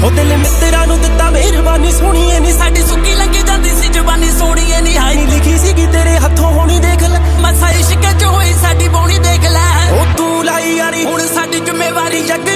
ਉਹ ਦਿਲ ਮਿੱਤਰਾਂ ਨੂੰ ਦਿੱਤਾ ਮਿਹਰਬਾਨੀ ਸੋਹਣੀਏ ਨੀ ਸਾਡੀ ਸੁੱਕੀ ਲੰਘੀ ਜਾਂਦੀ ਸੀ ਜ਼ਬਾਨੀ ਸੋਹਣੀਏ ਨੀ ਹਾਈ ਲਿਖੀ ਸੀਗੀ ਤੇਰੇ ਹੱਥੋਂ ਹੋਣੀ ਦੇਖ ਲੈ ਮਸਾ ਇਸ਼ਕ ਚ ਹੋਈ ਸਾਡੀ ਬੋਣੀ ਦੇਖ ਲੈ ਉਹ ਤੂੰ ਲਾਈ ਯਾਰੀ ਹੁਣ ਸਾਡੀ ਜ਼ਿੰਮੇਵਾਰੀ ਜੱਗ